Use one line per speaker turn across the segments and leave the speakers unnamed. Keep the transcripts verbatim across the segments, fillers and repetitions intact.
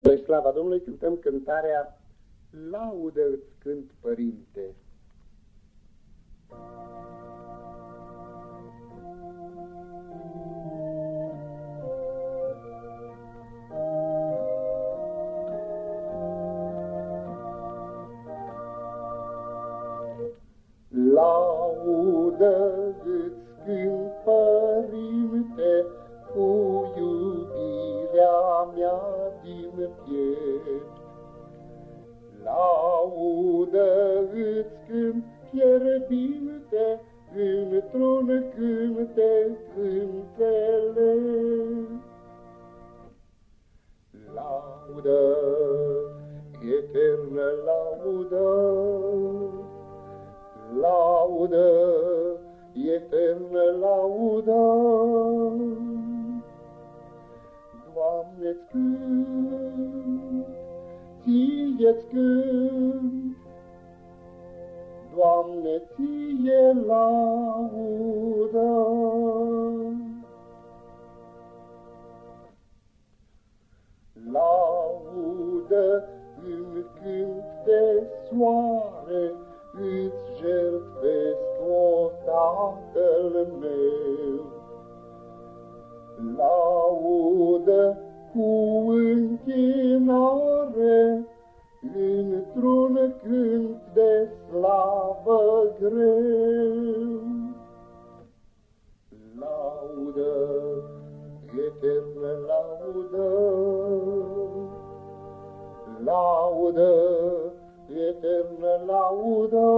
Spre slava Domnului cântăm cântarea Laudă îți cânt, Părinte.
Laudă îți cânt, Părinte, cu iubirea mea din piept. Laudă îți cânt, fierbinte, într-un cântec înțelept. Laudă, eternă laudă, laudă, eternă laudă. Doamne-ți cânt, ție-ți cânt, Doamne, ție laudă. Laudă în cânt de soare, îți jertfesc, o Tatăl meu. Laudă cu închinare, într-un cânt de slavă greu. Laudă, eternă laudă, laudă, eternă laudă.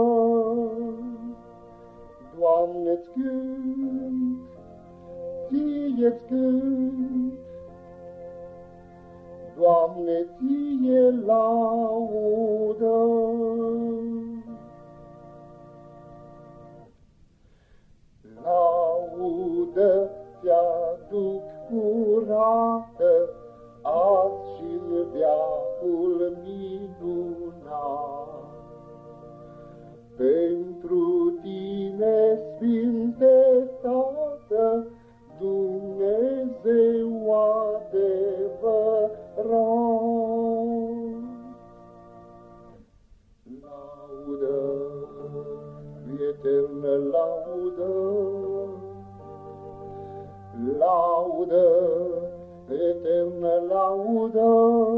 Doamne-ți cânt, ție-ți cânt, Doamne, ție laudă. Laudă ți-aduc curată, azi și-n veacul minunat. Pentru tine, Sfinte Tată, Dumnezeu adevărat. Laudă, eternă laudă, laudă, eternă laudă.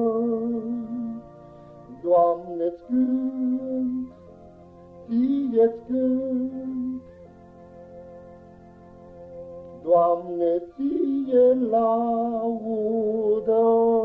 Doamne-ți cânt, ție-ți cânt, Doamne, ție laudă.